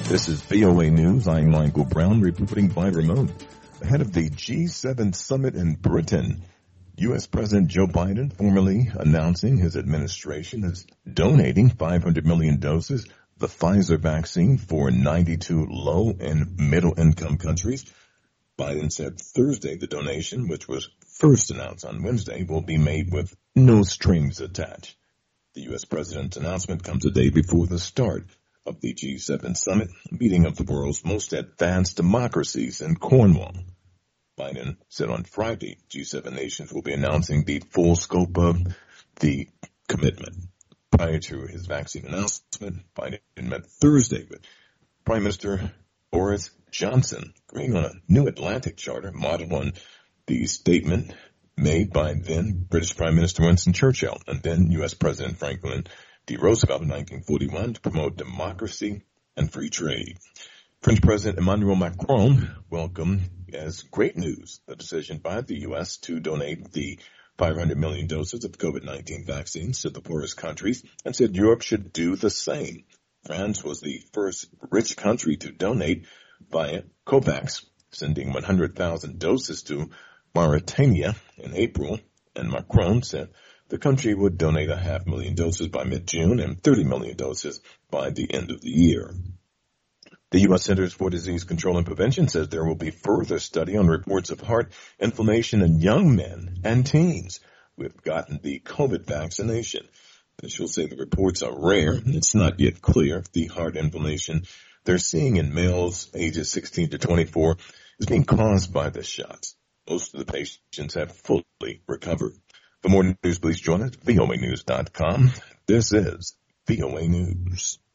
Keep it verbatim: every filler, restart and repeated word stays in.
This is V O A News. I'm Michael Brown reporting by remote. Ahead of the G seven summit in Britain, U S. President Joe Biden formally announcing his administration is donating five hundred million doses of the Pfizer vaccine for ninety-two low and middle income countries. Biden said Thursday the donation, which was first announced on Wednesday, will be made with no strings attached. The U S president's announcement comes a day before the start of the G seven summit, meeting of the world's most advanced democracies in Cornwall. Biden said on Friday, G seven nations will be announcing the full scope of the commitment. Prior to his vaccine announcement, Biden met Thursday with Prime Minister Boris Johnson, agreeing on a new Atlantic charter modeled on the statement made by then British Prime Minister Winston Churchill and then U S. President Franklin D. Roosevelt in nineteen forty-one to promote democracy and free trade. French President Emmanuel Macron welcomed as great news the decision by the U S to donate the five hundred million doses of COVID nineteen vaccines to the poorest countries and said Europe should do the same. France was the first rich country to donate via COVAX, sending one hundred thousand doses to Mauritania in April, and Macron said the country would donate a half million doses by mid-June and thirty million doses by the end of the year. The U S. Centers for Disease Control and Prevention says there will be further study on reports of heart inflammation in young men and teens who have gotten the COVID vaccination. Officials say the reports are rare. It's not yet clear if the heart inflammation they're seeing in males ages sixteen to twenty-four is being caused by the shots. Most of the patients have fully recovered. For more news, please join us at V O A news dot com. This is V O A News.